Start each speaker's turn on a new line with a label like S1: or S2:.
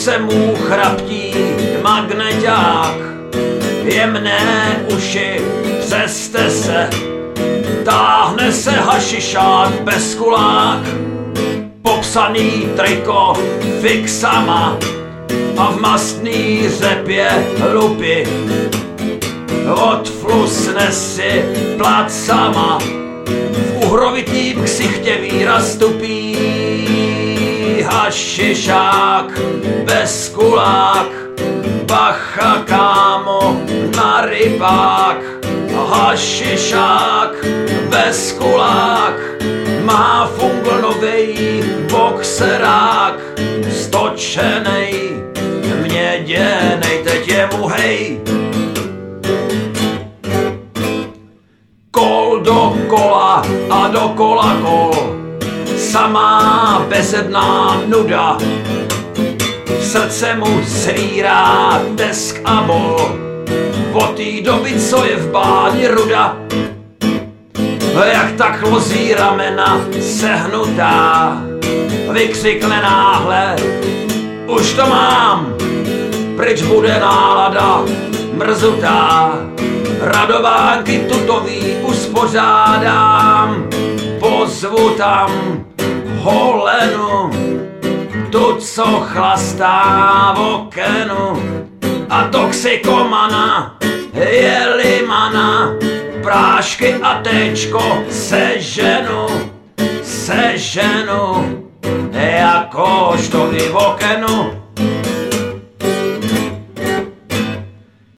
S1: ruce mu chraptí magneťák, jemné uši, přeste se, táhne se hašišák bez kulák, popsaný triko fixama a v mastný řepě lupy. Odflusne si placama, v uhrovitým ksichtě výraz tupý. Hašišák bez kulák, bacha kámo na rybák. Hašišák bez kulák, má funglnovej boxerák, stočenej, měděnej, teď je mu hej. Kol dokola a dokola kol, samá bezedná nuda, v srdce mu svírá tesk a bol, od té doby, co je v báni ruda. Jak tak lozí ramena sehnutá, vykřikne náhle, už to mám, pryč bude nálada mrzutá. Radovánky tutový uspořádám, pozvu tam holenu, tu, co chlastá v okenu, a toxikomana je limana, prášky a téčko seženu, jakož to i v okenu.